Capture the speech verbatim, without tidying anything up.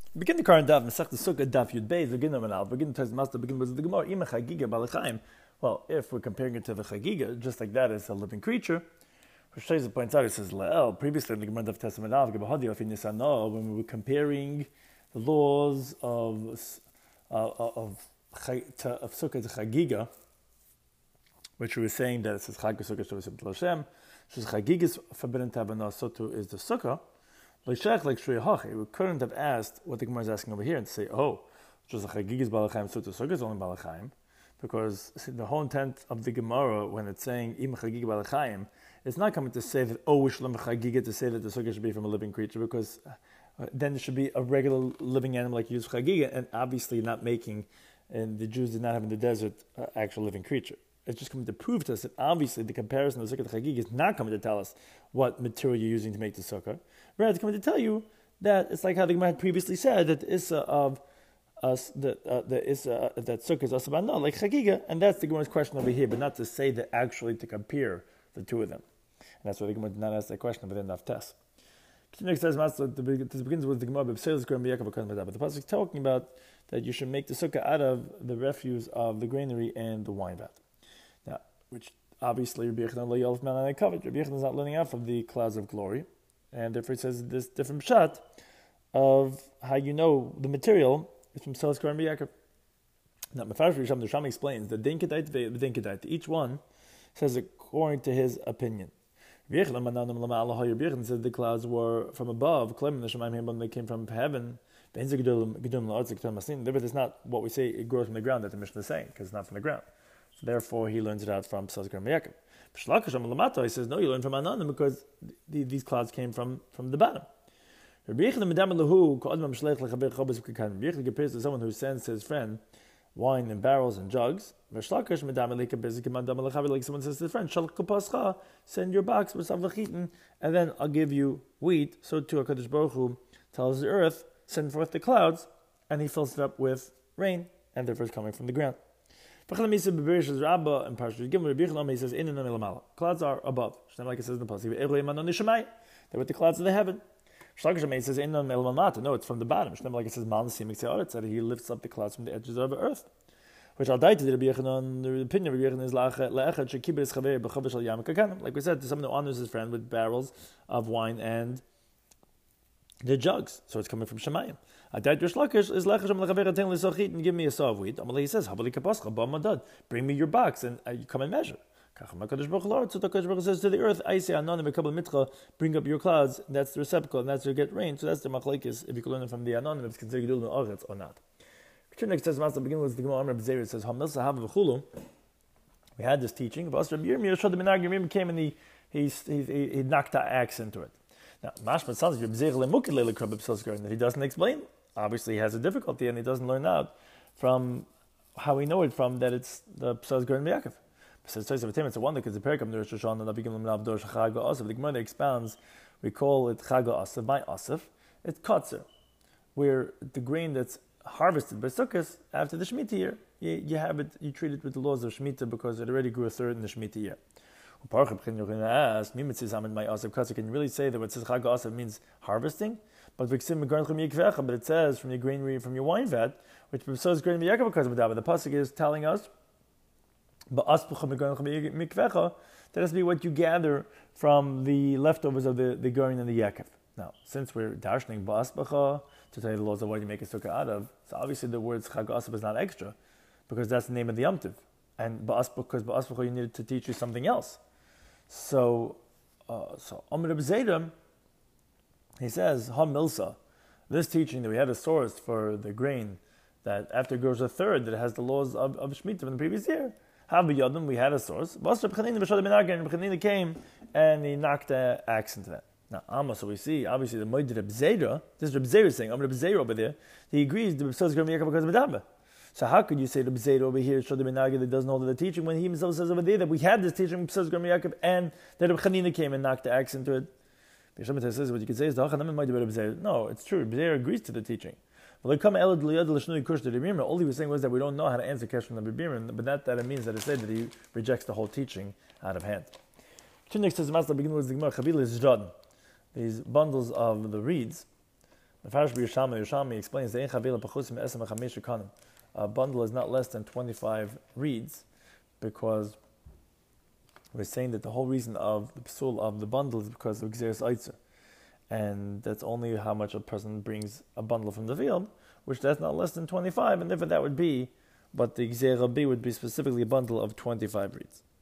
Begin the current daf, Masech the Sukkah daf Yud Beis, begin the Manal, begin the Master, begin with the Gemara, Ima Chagiga Balachaim. Well, if we're comparing it to the Chagiga, just like that is a living creature, Rosh points out, it says, La'el, previously in the Gemara daf Testament of Gabahadi of Nisano, when we were comparing the laws of uh, of, to, of Sukkah to Chagiga, which we were saying that it says Chag Sukkah Shavasim Hashem, says Chagiga is forbidden to have, and so too is the Sukkah. We couldn't have asked what the Gemara is asking over here and say, oh, just a Chagigas Balachaim, so to Sukkah is only Balachaim, because the whole intent of the Gemara, when it's saying Im Chagiga Balachaim, it's not coming to say that, oh, we should learn Chagiga to say that the Sukkah should be from a living creature, because uh, then it should be a regular living animal like you use Chagiga, and obviously you're not making, and the Jews did not have in the desert, uh, actual living creature. It's just coming to prove to us that obviously the comparison of the Sukkah to Chagiga is not coming to tell us what material you're using to make the Sukkah. Rather, it's coming to tell you that it's like how the Gemara had previously said that the Issa of us, that uh, the Issa uh, that Sukkah is Asabah, no, like Chagiga, and that's the Gemara's question over here, but not to say that actually to compare the two of them. And that's why the Gemara did not ask that question within the Test. This begins with the Gemara, but the pasuk is talking about that you should make the Sukkah out of the refuse of the granary and the wine vat. Now, which obviously Rabbi Yochanan covered. Rabbi Yochanan is not learning out from the clouds of glory, and therefore it says this different pshat of how you know the material is from Selas Karen B'Yakov. Now, Mefarish Risham, the Risham explains that Dinkadite, the Dinkadite, each one says according to his opinion. Rabbi Yochanan said the clouds were from above, claiming the Shemaim they came from heaven. But it's not what we say it grows from the ground that the Mishnah is saying, because it's not from the ground. So therefore, he learns it out from Selas Karen B'Yakov. He says, no, you learn from Ananim because the, these clouds came from, from the bottom. Rabbi Yochanan compares to someone who sends his friend wine in barrels and jugs. Like someone says to his friend, send your box with savlachitin, and then I'll give you wheat. So too, HaKadosh Baruch Hu tells the earth, send forth the clouds, and he fills it up with rain, and therefore it's coming from the ground. He says, in clouds are above. Like it says in the pasuk, they're with the clouds of the heaven. He says, no, it's from the bottom. Like it says, that he lifts up the clouds from the edges of the earth. Which I'll die to the opinion of Rabbi Yochanan is like we said, to someone who honors his friend with barrels of wine and the jugs. So it's coming from Shemayim. I died Rish Lakish is Lakish and give me a saw of wheat. He says, bring me your box and uh, you come and measure. So HaKadosh Baruch Hu says to the earth, I say Anonim Mekabel Mitra, bring up your clouds, that's the receptacle, and that's where you get rain. So that's the machlekes, if you can learn it from the Anonim, if it's considered Gedul Oretz or not. Next says, Master begin with the Gemara Amr B'Zeir, it says, Hamil Sahav V'chulu. We had this teaching, but Rabbi Yirmiyah came and he, he, he, he, he knocked the axe into it. Now, Mashma sounds like that he doesn't explain. Obviously, he has a difficulty and he doesn't learn out from how we know it from that it's the Psaz Garen B'Yakov. It's a wonder because the Perikam the Rosh Hashanah the Begin L'Mnavdor Chaga Asaf. The Gemara expounds. We call it Chaga Asaf. My Asaf, it's Kotzer, where the grain that's harvested by Sukkot after the Shemitah year, you, you have it, you treat it with the laws of Shemitah because it already grew a third in the Shemitah year. Can you really say that what says Chag Asaf means harvesting? But but it says from your grain from your wine vat, which says grain because of that. But the pasuk is telling us that has to be what you gather from the leftovers of the, the grain and the yakov. Now, since we're dashning ba'asbacha to tell you the laws of what you make a sukkah out of, so obviously the words Chag Asaf is not extra, because that's the name of the Yom Tov. And ba'asbacha, because ba'asbacha you needed to teach you something else. So, uh, so Amr B'Zeidam, he says, Ha Milsa, this teaching that we had a source for the grain, that after it grows a third, that it has the laws of, of Shemitah from the previous year. Ha B'Yadim, we had a source. Basra B'Chanina B'Shad B'Nagan, B'Chanina came and he knocked the axe into that. Now, Amma, so we see, obviously, the Moed Reb Zera, this is Reb Zera saying, Amr Reb Zera over there, he agrees the Reb Zera is going to be because of Medabah. So how could you say Reb Zera over here, Shad B'Nagan, that doesn't hold the teaching, when he himself says over there that we had this teaching, Reb Zera is going to be Yaakov, and that Reb Chanina came and knocked the axe into it? B'Shem says, what you could say is, no, it's true, Reb Zera agrees to the teaching. All he was saying was that we don't know how to answer question of Bibir, but not that it means that it said that he rejects the whole teaching out of hand. Next says, Master begin with the Gemara Chavila is Jod. These bundles of the reeds, The Farish B'Yishama Yishami explains that a bundle is not less than twenty-five reeds, because we're saying that the whole reason of the psul of the bundle is because of Gzeres Eitzer, and that's only how much a person brings a bundle from the field, which that's not less than twenty-five, and therefore that would be, but the Gzeir Rabbi would be specifically a bundle of twenty-five reeds.